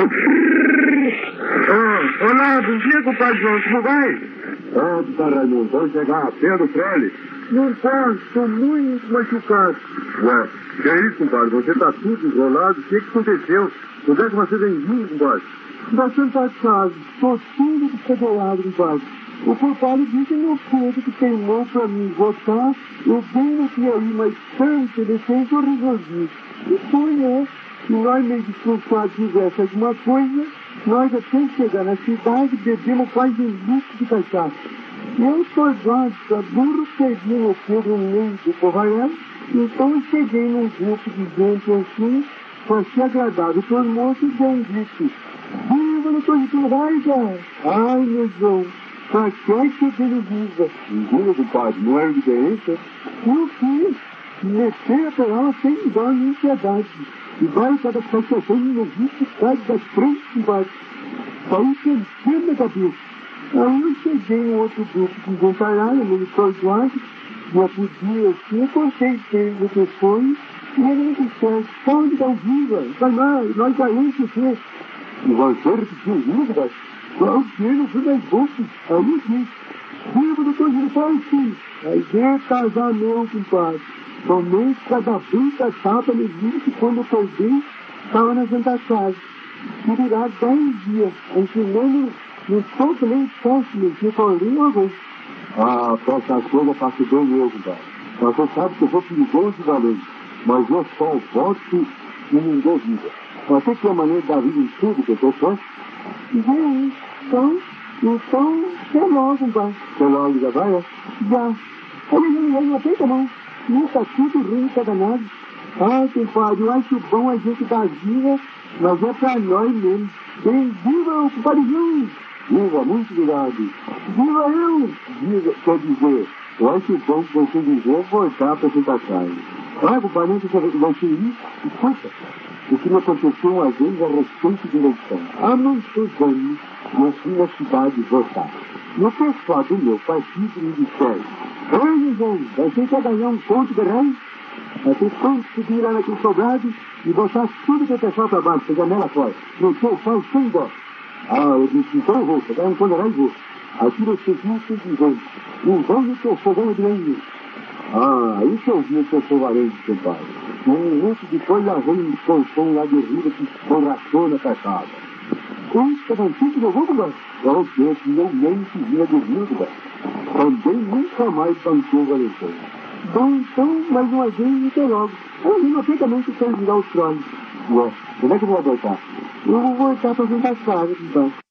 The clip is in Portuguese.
Olá, bom dia, compadre João, como vai? Raimundo, vamos chegar a pé do Frele? Não posso, estou muito machucado. Ué, que é isso, compadre? Você tá tudo enrolado, o que aconteceu? Onde é que você vem vindo, compadre? Da Santa Casa, estou tudo desfederado, compadre. O culpado disse meu filho que teimou para mim votar, eu bem aqui aí, mas tanto defeito eu resolvi. E foi, né? Se nós meio descansados fizesse alguma coisa, nós até chegar na cidade bebemos quase um litro de cachaça. Eu estou basta, burro, perdi meu filho no meio do povoado, então eu cheguei num grupo de gente assim, para ser agradado por moço e deu um grito. Viva no Torito Raiga! Ai, meu João, pra que dele viva? Viva, compadre, não é evidência? Meu filho, meter a ela sem dó nem piedade. E vai cada cachação no visto, sai da frente e vai. Saiu sentindo a cabeça. Aí eu cheguei em outro grupo de inventaralho, no Licor Duarte, e eu podia assim, eu contei o que foi, e ele me disse, pode dar um viva, vai lá, nós ganhamos o quê? E você repetiu viva? Qual que não fui mais boca? Aí eu disse, viva do Torito Parque! Aí veio casar meu, compadre. Somente cada bruta tapa me disse que quando eu perdi, estava na Santa Casa. E durar 10 dias, ensinando no todo leite péssimo, que colhi uma vez. Ah, pra essas coisas faço bem eu, compadre. Você sabe que eu sou perigoso e valente, mas eu só voto e não dou vida. Você tem a maneira de dar vida em tudo que eu sou? Então, até logo, compadre. Você logo já vai, é? Já. Olha, não aperta não. Não tá tudo ruim, tá danado. Ah, compadre, eu acho bom a gente dar vida, mas é pra nós mesmo. Bem, viva o compadrezinho! Viva, muito obrigado. Viva eu! Viva, quer dizer, eu acho bom que você dizer voltar para Santa Casa. Ah, compadre, você vai ser isso? Escuta, o que me aconteceu uma vez a respeito de eleição. Há muitos anos, eu fui na cidade votar. E o pessoal do meu partido me disseram: Ei, João, você quer ganhar um ponto de rei? Vai ter quanto subir lá naquele sobrado e botar tudo que é pessoal para baixo, pegar nela fora. Não sei, faz sem dó. Ah, eu disse, então eu vou, pegar um ponderar e vou. Aquilo eu segui simplesmente. Então eu sou fogão de nenhum. Ah, aí que eu vi que eu sou valente, compadre. Um minuto depois lá vem um colchão lá de riba que escorraçou na cachada. Puxa, não fica no voo, compadre? É o Deus, meu nem que vinha de vida. Também nunca mais bancou o valentão. Bom, então, mais uma vez, até logo. Eu vi perfeitamente que quero virar os tronos. Ué, como é que eu vou adotar? Eu vou voltar para Santa Casa, então.